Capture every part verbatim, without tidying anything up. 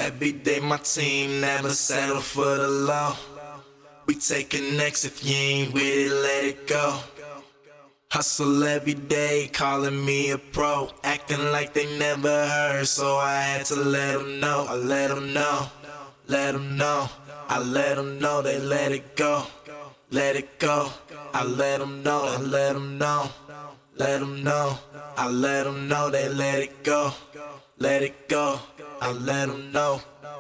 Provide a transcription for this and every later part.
Every day my team never settle for the low. We taking next, if you ain't with it, let it go. Hustle every day, calling me a pro, acting like they never heard, so I had to let them know. I let them know, let them know. I let them know, they let it go, let it go. I let them know, I let them know, let them know. I let them know, they let it go, let it go. I let them know.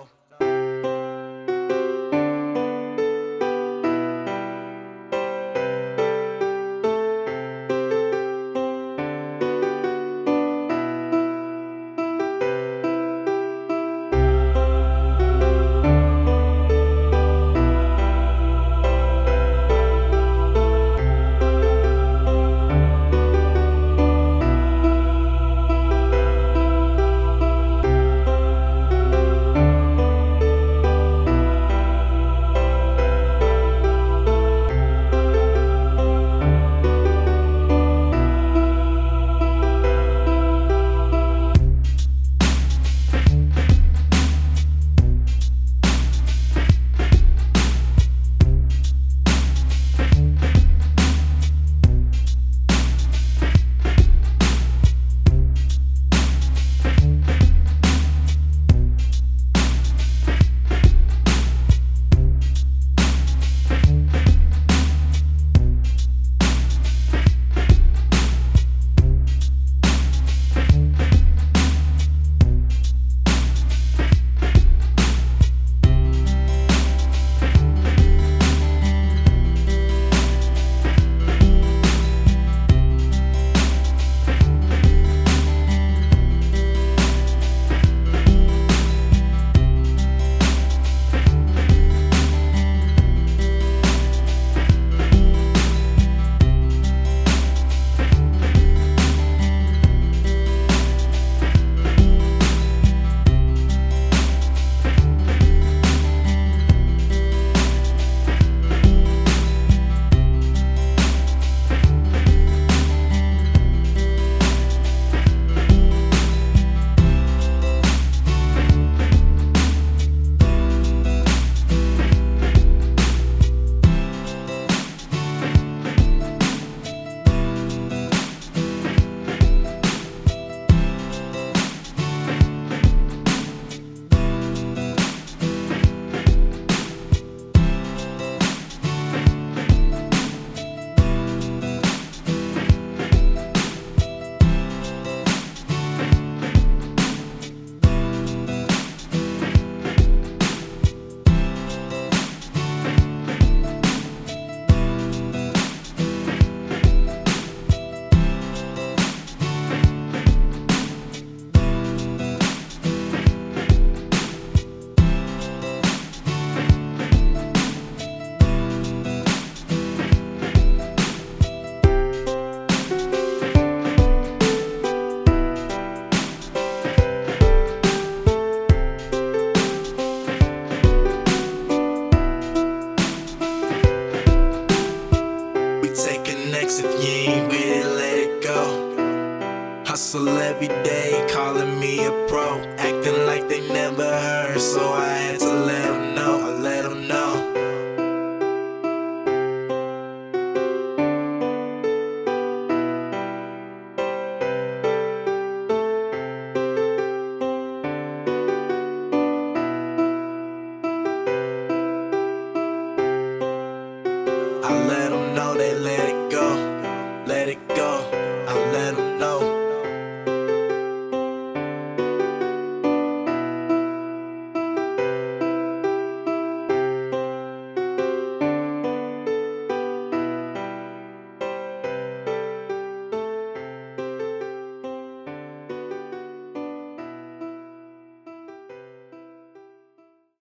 If you ain't with it, let it go. Hustle every day, calling me a pro, acting like they never heard, so I